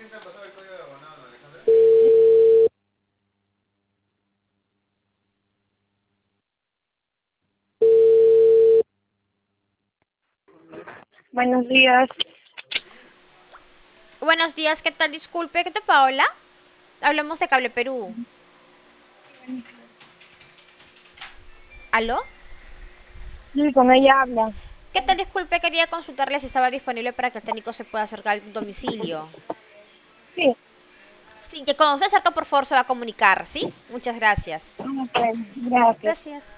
Buenos días. Buenos días, ¿qué tal? Disculpe, ¿qué te Paola? Hablamos de Cable Perú. ¿Aló? Sí, con ella habla. ¿Qué tal? Disculpe, quería consultarle si estaba disponible para que el técnico se pueda acercar al domicilio. Sí, Sí, que cuando se acerca, por favor, se va a comunicar, ¿sí? Muchas gracias. ok, gracias. Gracias.